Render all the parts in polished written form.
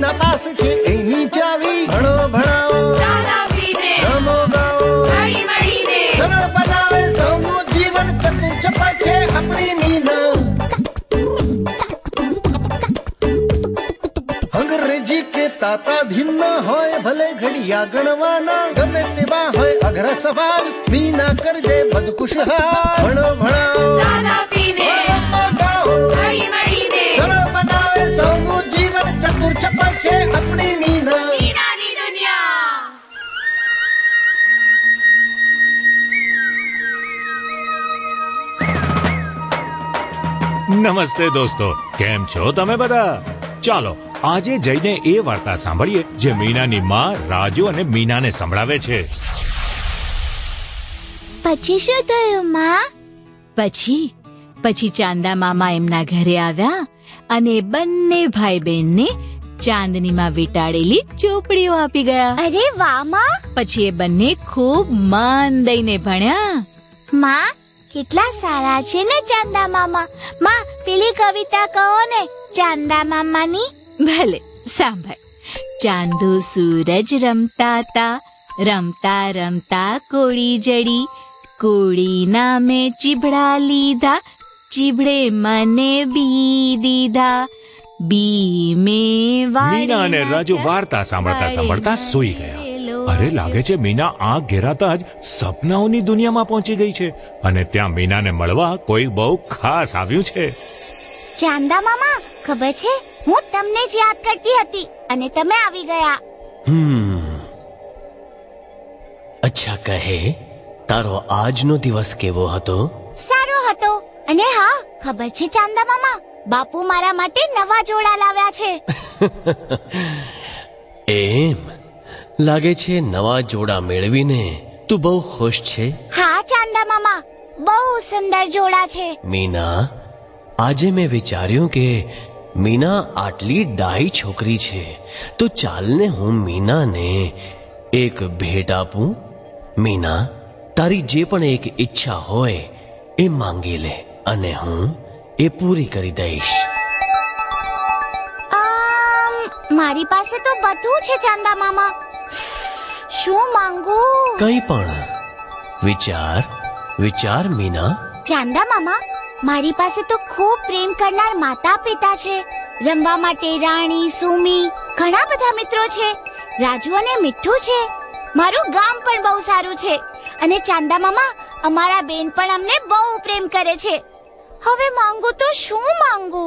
જેના પાસે છે એની ચાવી. ભણો ભણાવો, રમો ગાઓ, સરળ બનાવે સૌનું જીવન. ચતુર ચપળ છે આપણી મીના. અંગ્રેજી કે તાતા ધીન હોય ભલે ઘડિયા ગણવાના. ગમે તેવા હોય અઘરા સવાલ, મીના કરી દે બધું ખુશહાલ. ભણો ભણાવો, રમો ગાઓ, સરળ બનાવે સૌનું જીવન. ચતુર ચપળ છે આપણી મીના. નમસ્તે દોસ્તો, કેમ છો તમે બધા? ચાલો આજે જઈને એ વાર્તા સાંભળીએ જે મીનાની માં રાજુ અને મીનાને સંભળાવે છે. પછી શું થયું માં? પછી ચાંદા મામા એમના ઘરે આવ્યા અને બંને ભાઈ બહેનને ચાંદનીમાં વીંટાળેલી ચોપડીઓ આપી ગયા. અરે વાહ માં! પછી એ બંને ખૂબ મન દઈને ભણ્યા. માં કેટલા સારા છે ને ચાંદા મામા. માં પેલી કવિતા કહો ને ચાંદા મામાની. ભલે સાંભળ. ચાંદો સૂરજ રમતા તા, રમતા રમતા કોળી જડી. કોળીના મેં ચીભડા લીધા, ચીભડે મને બી દીધા. બી મેં મીના અને રાજુ વાર્તા સાંભળતા સાંભળતા સૂઈ ગયા. અરે લાગે છે મીના આંખ ઘેરાતા જ સપનાઓની દુનિયામાં પહોંચી ગઈ છે અને ત્યાં મીનાને મળવા કોઈ બહુ ખાસ આવ્યું છે. ચાંદા મામા ખબર છે હું તમને જ યાદ કરતી હતી અને તમે આવી ગયા. અચ્છા કહે, તારો આજનો દિવસ કેવો હતો? સારો હતો. અને હા ખબર છે ચાંદા મામા, બાપુ મારા માટે નવા જોડા લાવ્યા છે. એમ લાગે છે નવા જોડા મેળવીને તું બહુ ખુશ છે. હા ચાંદા મામા, બહુ સુંદર જોડા છે. મીના, આજે મેં વિચાર્યું કે મીના આટલી ડાહી છોકરી છે તો ચાલને હું મીનાને એક ભેટ આપું. મીના, તારી જે પણ એક ઈચ્છા હોય એ માંગી લે અને હું એ પૂરી કરી દઈશ. મારી પાસે તો બધું છે ચાંદા મામા. શું માંગુ? કંઈ પણ વિચાર વિચાર મીના. ચાંદા મામા, મારી પાસે તો ખૂબ પ્રેમ કરનાર માતા પિતા છે. રમવા માટે રાણી, સુમી, ઘણા બધા મિત્રો છે. રાજુ અને મીઠું છે. મારું ગામ પણ બહુ સારું છે. અને ચાંદા મામા, અમારા બેન પણ અમને બહુ પ્રેમ કરે છે. હવે માંગુ તો શું માંગુ?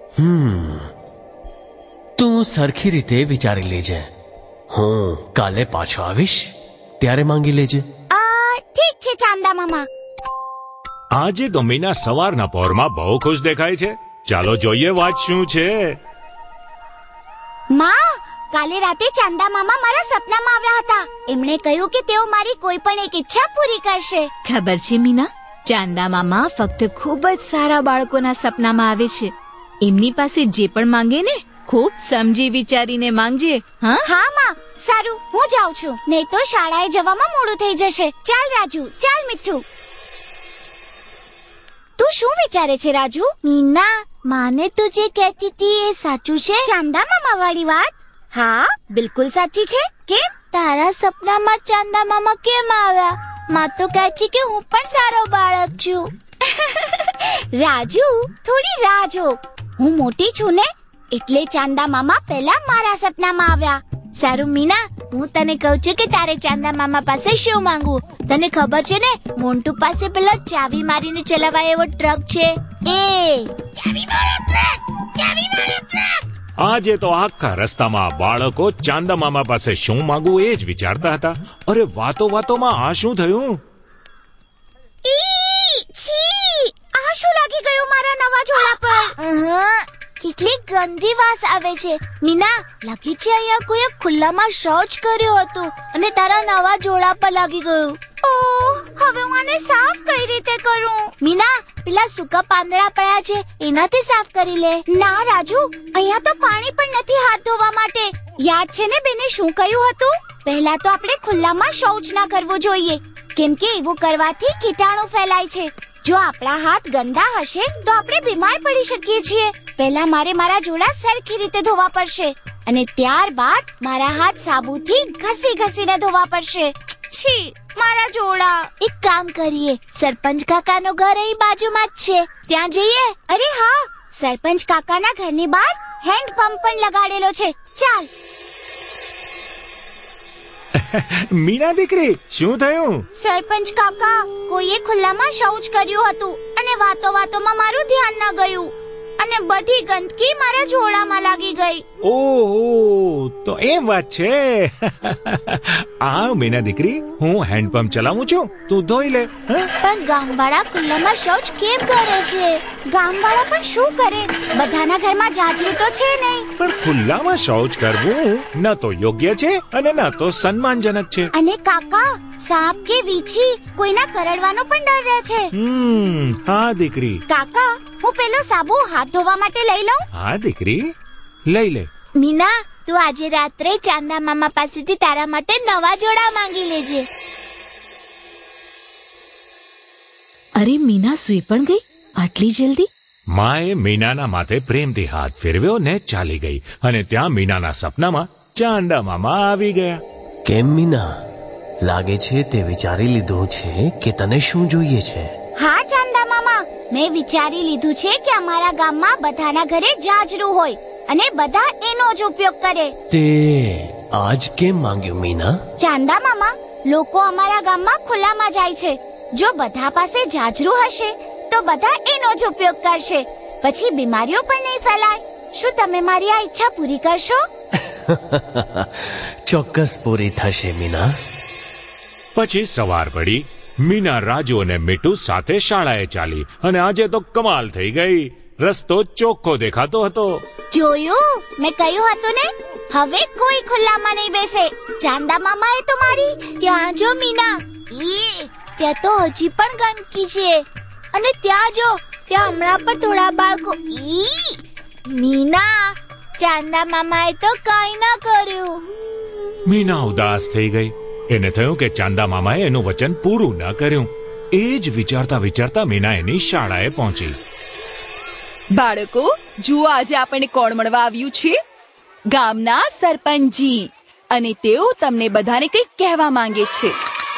તું સરખી રીતે વિચારી લેજે. હું કાલે પાછો આવીશ ત્યારે માંગી લેજે. ઠીક છે ચાંદા મામા. આજે તો મીના સવારના પહોરમાં બહુ ખુશ દેખાય છે. ચાલો જોઈએ વાત શું છે. માં, કાલે રાતે ચાંદા મામા મારા સપનામાં આવ્યા હતા. એમણે કહ્યું કે તેઓ મારી કોઈ પણ એક ઈચ્છા પૂરી કરશે. ખબર છે મીના, ચાંદા મામા ફક્ત ખૂબ જ સારા બાળકોના સપનામાં આવે છે. એમની પાસે જે પણ માંગે ને ખૂબ સમજી વિચારીને માંગજે. હા માં, સારું હું જાઉં છું, નહીં તો શાળાએ જવામાં મોડું થઈ જશે. ચાલ રાજુ, ચાલ મીઠું. તું શું વિચારે છે રાજુ? મીના, માને તું જે કહેતી હતી એ સાચું છે? ચાંદા મામા વાળી વાત? હા બિલકુલ સાચી છે. કેમ? તારા સપનામાં ચાંદા મામા કેમ આવ્યા? માં તો કહે છે કે હું પણ સારો બાળક છું. રાજુ, થોડી રાહ જો. હું મોટી છું ને, એટલે ચાંદા મામા પહેલા મારા સપનામાં આવ્યા. સારું મીના, હું તને કહું છું કે તારે ચાંદા મામા પાસે શું માંગવું. તને ખબર છે ને, મોન્ટુ પાસે પેલો ચાવી મારીને ચલાવાય એવો ટ્રક છે. એ ચાવી વાળો ટ્રક, ચાવી વાળો ટ્રક. આજે તો આખા રસ્તામાં બાળકો ચાંદા મામા પાસે શું માંગવું એ જ વિચારતા હતા. અરે વાતોમાં આ શું થયું? આ શું લાગી ગયું મારા નવા જોડા પર? કેટલી ગંદી વાસ આવે છે. મીના, લાગે છે અહીંયા કોઈ ખુલ્લામાં શૌચ કર્યું હતું અને તારા નવા જોડા પર લાગી ગયું. ઓહ, હવે હું આને સાફ કઈ રીતે કરું? મીના, પેલા સૂકા પાંદડા પડ્યા છે એનાથી સાફ કરી લે. ના રાજુ, અહીંયા તો પાણી પણ નથી હાથ ધોવા માટે. યાદ છે ને બેને શું કહ્યું હતું? પહેલા તો આપણે ખુલ્લામાં શૌચ ના કરવું જોઈએ, કેમ કે એવું કરવાથી કીટાણુ ફેલાય છે. જો આપણા હાથ ગંદા હશે તો આપણે બીમાર પડી શકીએ છીએ. પહેલા મારે મારા જોડા સરખી રીતે ધોવા પડશે અને ત્યારબાદ મારા હાથ સાબુથી ઘસીને ધોવા પડશે. છી, મારા જોડા. એક કામ કરીએ, સરપંચ કાકાનું ઘર અહીં બાજુમાં જ છે, ત્યાં જઈએ. અરે હા, સરપંચ કાકાના ઘરની બહાર હેન્ડ પંપ પણ લગાડેલો છે. ચાલ. મીના દીકરી, શું થયું? સરપંચ કાકા, કોઈએ ખુલ્લામાં શૌચ કર્યું હતું અને વાતોમાં મારું ધ્યાન ન ગયું અને બધી ગંદકી મારા જોડામાં લાગી ગઈ. ઓહો, તો એમ વાત છે. આ મીના દીકરી, હું હેન્ડપંપ ચલાવું છું, તું ધોઈ લે. પણ ગામવાળા ખુલ્લામાં શૌચ કેમ કરે છે? ગામવાળા પણ શું કરે? બધાના ઘરમાં જાજરૂ તો છે નહીં. પણ ખુલ્લામાં શૌચ કરવું ન તો યોગ્ય છે અને ન તો સન્માનજનક છે. અને કાકા, સાપ કે વીંછી કોઈના કરડવાનો પણ ડર રહે છે. હા દીકરી. કાકા, હું પેલો સાબુ હાથ ધોવા માટે લઈ લઉં? હા દીકરી, લઈ લે. મીના, તું આજે રાત્રે ચાંદા મામા પાસેથી તારા માટે નવા જોડા માંગી લેજે. અરે મીના સૂઈ પણ ગઈ આટલી જલ્દી? માએ મીનાના માથે પ્રેમથી હાથ ફેરવ્યો ને ચાલી ગઈ અને ત્યાં મીનાના સપનામાં ચાંદા મામા આવી ગયા. કેમ મીના, લાગે છે તે વિચારી લીધું છે કે તને શું જોઈએ છે? હા ચાંદા મામા, મેં વિચારી લીધું છે કે અમારા ગામમાં બધાના ઘરે જાજરૂ હોય અને બધા એનો જ ઉપયોગ કરે. તે આજ કેમ માંગ્યું મીના? ચાંદા મામા, લોકો અમારા ગામમાં ખુલ્લામાં જાય છે. જો બધા પાસે જાજરૂ હશે તો બધા એનો જ ઉપયોગ કરશે, પછી બીમારીઓ પણ નહીં ફેલાય. શું તમે મારી આ ઈચ્છા પૂરી કરશો? ચોક્કસ પૂરી થશે મીના. પછી સવાર પડી. મીના, રાજુ અને મીઠુ સાથે શાળાએ ચાલી અને આજે તો કમાલ થઈ ગઈ. રસ્તો ચોખ્ખો દેખાતો હતો. જોયું? મેં કહ્યું હતું ને, હવે કોઈ ખુલ્લામાં નહીં બેસે. ચાંદા મામાએ તો મારી. ત્યાં જો મીના, ત્યાં તો હજી પણ ગંદકી છે. અને ત્યાં જો, ત્યાં હમણાં પણ થોડા બાળકો. મીના, ચાંદા મામાએ તો કઈ ન કર્યું. મીના ઉદાસ થઈ ગઈ. એને થયું કે ચાંદા મામાએ એનું વચન પૂરું ન કર્યું. એ જ વિચારતા મીના એની શાળાએ પહોંચી. બાળકો, જુઓ આજે આપણને કોણ મળવા આવ્યું છે? ગામના સરપંચજી. અને તેઓ તમને બધાને કંઈક કહેવા માંગે છે.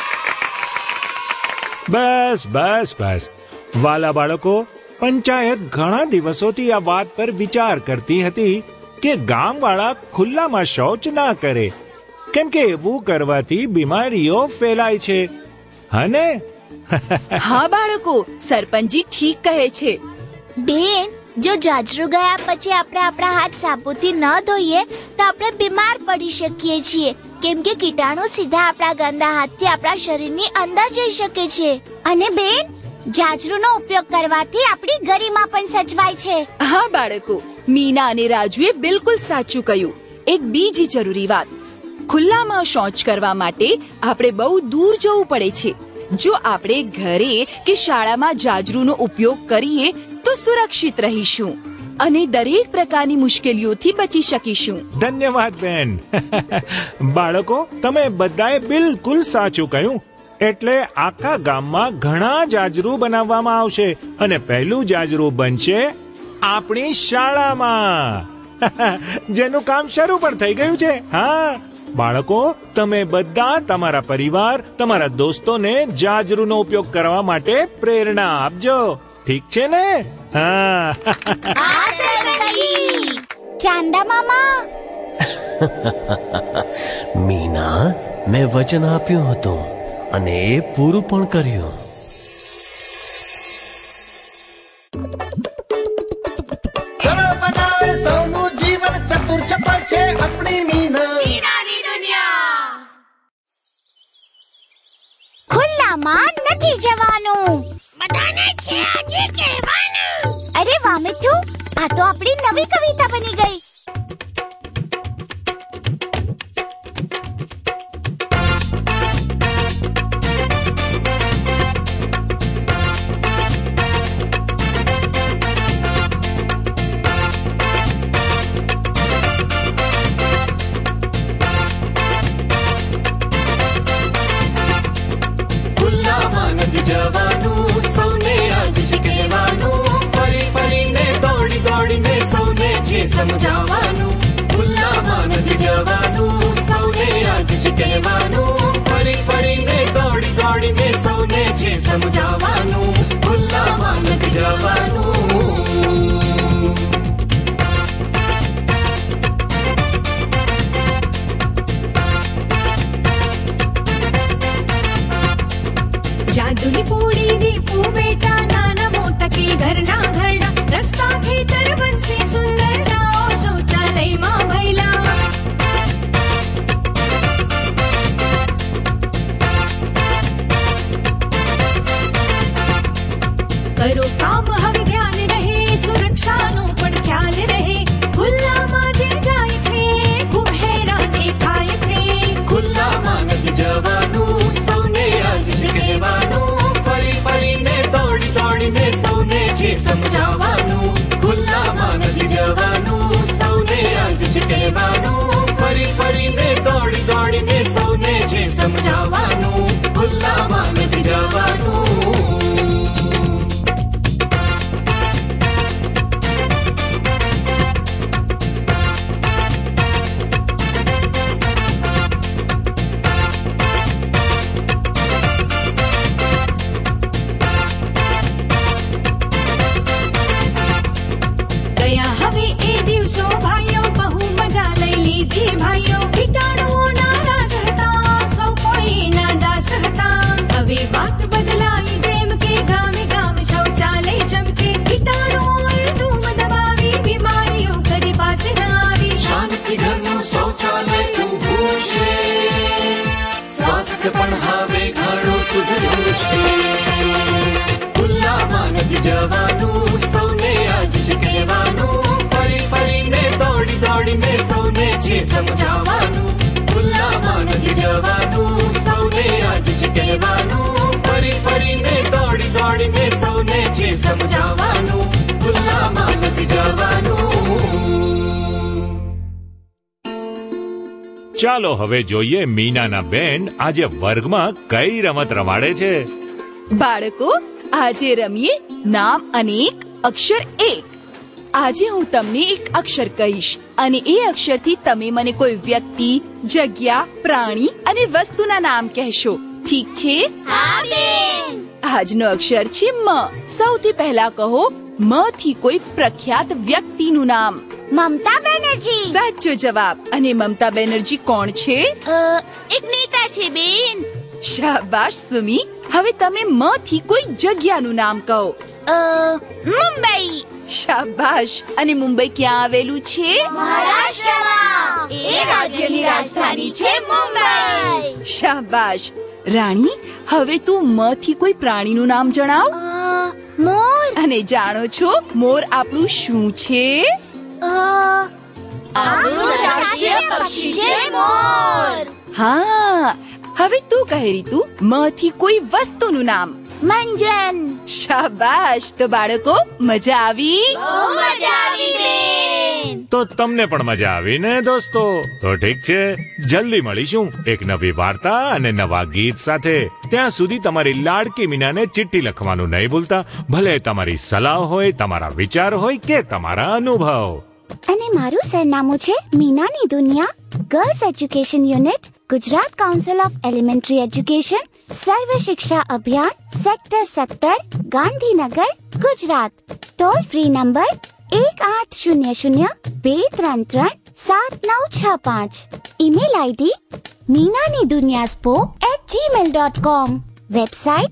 બસ બસ બસ વાલા બાળકો, પંચાયત ઘણા દિવસોથી આ વાત પર વિચાર કરતી હતી કે ગામવાળા ખુલ્લામાં શૌચ ના કરે, કેમ કે એવું કરવાથી બીમારીઓ ફેલાય છે. અને હા બાળકો, સરપંચજી ઠીક કહે છે. બેન, જો જાજરૂ ગયા પછી આપણે આપણા હાથ સાબુથી ન ધોઈએ તો આપણે બીમાર પડી શકીએ છીએ, કેમ કે કીટાણુ સીધા આપણા ગંદા હાથથી આપણા શરીરની અંદર જઈ શકે છે. અને બેન, જાજરૂનો ઉપયોગ કરવાથી આપણી ગરિમા પણ સચવાય છે. હા બાળકો, મીના અને રાજુએ બિલકુલ સાચું કહ્યું. એક બીજી જરૂરી વાત, ખુલ્લામાં શૌચ કરવા માટે આપણે બહુ દૂર જવું પડે છે. જો આપણે ઘરે કે શાળામાં જાજરૂનો ઉપયોગ કરીએ તો સુરક્ષિત રહીશું અને દરેક પ્રકારની મુશ્કેલીઓથી બચી શકીશું. ધન્યવાદ બેન. બાળકો, તમે બધાએ બિલકુલ સાચું કહ્યું. એટલે આખા ગામમાં ઘણા જાજરૂ બનાવવામાં આવશે અને પહેલું જાજરૂ બનશે આપણી શાળામાં, જેનું કામ શરૂ પણ થઈ ગયું છે. હા બાળકો, તમે બધા તમારા પરિવાર, તમારા દોસ્તોને જાજરૂનો ઉપયોગ કરવા માટે પ્રેરણા આપજો. ઠીક છે ને? હા. ચાંદા મામા. મીના, મેં વચન આપ્યું હતું અને એ પૂરું પણ કર્યું. સરળ બનાવે સૌનું જીવન, ચતુર ચપળ છે આપણી મીના. ખુલ્લામાં નથી જવાનું, બધાને છે આજે કહેવાનું. અરે વાહ મિઠુ, આ તો આપણી નવી કવિતા બની ગઈ. ખુલ્લામાં નથી જવાનું, સૌને સમજાવવાનું, ખુલ્લામાં નથી જવાનું, સૌને આજ જ કહેવાનું, ફરી ફરીને દોડી દોડીને સૌને છે સમજાવવાનું, ખુલ્લામાં નથી જવાનું. જાદુની પૂડી દીપુ બેટા, નાના મોટા કે ઘરના ઘરડા, રસ્તા ખેતર બનશે સુંદર, જાઓ શૌચાલયમાં ભૈલા. કરો કામ હવે ધ્યાન રહે, સુરક્ષાનો પણ ખ્યાલ રહે, ખુલ્લામાં જે જાય છે ખૂબ હેરાન થાય છે. ખુલ્લામાં નથી જવાનું, સૌને આજ જ કહેવાનું, ફરી ફરીને દોડી દોડીને સૌને છે સમજાવવાનું, ખુલ્લામાં નથી જવાનું, સૌને આજ જ કહેવાનું, ફરી ફરીને દોડી દોડીને સૌને છે સમજાવવાનું, ખુલ્લામાં નથી જવાનું. ગયા હવે એ દિવસો ભાઈઓ, બહુ મજા લઈ લીધી ભાઈઓ, કીટાણુઓના રાજ હતા, સૌ કોઈના દાસ હતા. હવે વાત બદલાઈ જેમ કે ગામે ગામ શૌચાલય ચમકે, કીટાણુઓએ ધૂમ દબાવી, બીમારીઓ કદી પાસે ન આવી. શાંતિ ઘરનું શૌચાલય ઊભું છે, સ્વાસ્થ્ય પણ હવે ઘણું સુધર્યું છે. ખુલ્લામાં નથી જવાનું, સૌને આજ જ કહેવાનું, ફરી ફરીને દોડી દોડીને સૌને છે સમજાવવાનું, ખુલ્લામાં નથી જવાનું, સૌને આજ જ કહેવાનું, ફરી ફરીને દોડી દોડીને સૌને છે સમજાવવાનું, ખુલ્લામાં નથી જવાનું. ચાલો હવે જોઈએ મીનાના બેન આજે વર્ગમાં કઈ રમત રમાડે છે. બાળકો, આજે રમીએ નામ અનેક અક્ષર એક. આજે હું તમને એક અક્ષર કહીશ અને એ અક્ષરથી તમે મને કોઈ વ્યક્તિ, જગ્યા, પ્રાણી અને વસ્તુના નામ કહેશો. ઠીક છે? હા બેન. આજનો અક્ષર છે મ. સૌથી પહેલા કહો મ થી કોઈ પ્રખ્યાત વ્યક્તિનું નામ. મમતા બેનર્જી. સાચો જવાબ. અને મમતા બેનર્જી કોણ છે? એક નેતા છે બેન. શાબાશ સુમી. હવે તમે મ થી કોઈ જગ્યાનું નામ કહો. મુંબઈ. શાબાશ. અને મુંબઈ ક્યાં આવેલું છે? મહારાષ્ટ્રમાં. એ રાજ્યની રાજધાની છે મુંબઈ. શાબાશ. રાણી, હવે તું મ થી કોઈ પ્રાણીનું નામ જણાવ. મોર. અને જાણો છો મોર આપણું શું છે? આપણું રાષ્ટ્રીય પક્ષી છે મોર. હા. હવે તું કહે રીતુ, મ થી કોઈ વસ્તુનું નામ. મંજન. શાબાશ. તો બાળકો, મજા આવી? બહુ મજા આવી બેન. તો તમને પણ મજા આવી ને દોસ્તો? તો ઠીક છે, જલ્દી મળીશું એક નવી વાર્તા અને નવા ગીત સાથે. ત્યાં સુધી તમારી લાડકી મીનાને ચિઠ્ઠી લખવાનું નહીં ભૂલતા, ભલે તમારી સલાહ હોય, તમારા વિચાર હોય કે તમારા અનુભવ. અને મારું સરનામું છે મીનાની દુનિયા, girls education unit, Gujarat council of elementary education, Sarva Shiksha Abhiyan, sector 17, Gandhinagar, Gujarat. Toll free number 1800-233-7965. Email ID meenaniduniyaspo@gmail.com. Website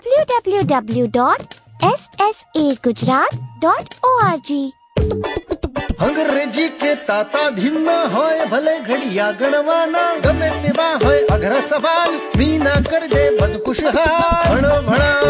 www.ssagujarat.org. અંગ્રેજી કે તાતા ધીના હોય, ભલે ઘડિયા ગણવાના, ગમે તેવા હોય અઘરા સવાલ, મીના કર દે બદ ખુશહાલ. ભણો ભણા